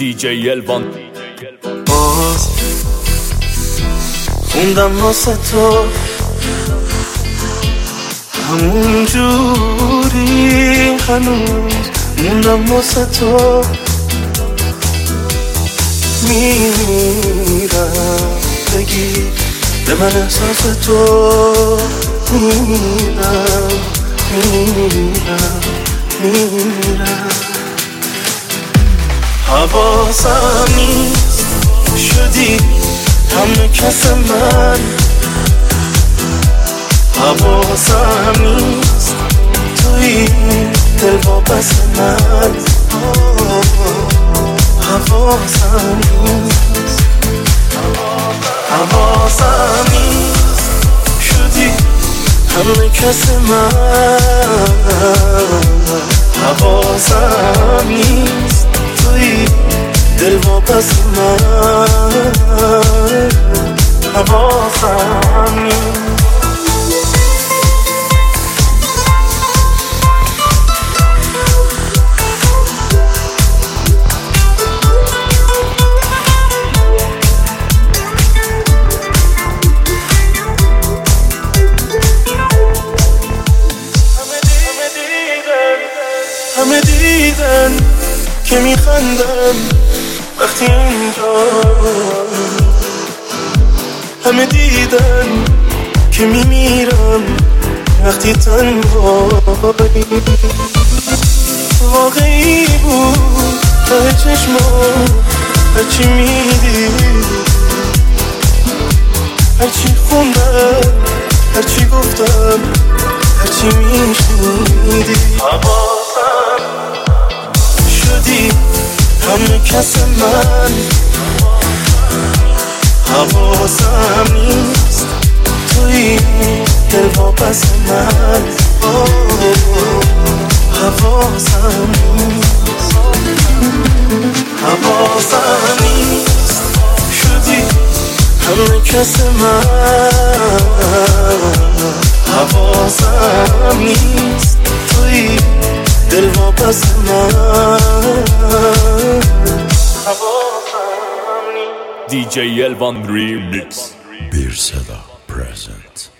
دیجی الوان. باز خوندم واسه تو همون جوری، هنوز موندم واسه تو. میمیرم بگی به من احساس تو. میمیرم حواسم نیست شدی همه کس من. حواسم نیست توی دل واپس من. حواسم نیست، حواسم نیست شدی همه کس من. حواسم نیست توی دل واپس من. حواسم نیست. همه دیدن که میخندم وقتی اینجا. همه دیدن که میمیرم وقتی تنهایی. واقعی بود ته چشمام هرچی میدید، هرچی خوندم، هرچی گفتم، هرچی میشنیدی. حواسم شدی همه کس من. حواسم نیست توی دل واپس من. حواسم نیست، حواسم نیست شدی همه کس من. حواسم نیست توی دل واپس من. دیجی الوان ریمیکس. Bir Seda present.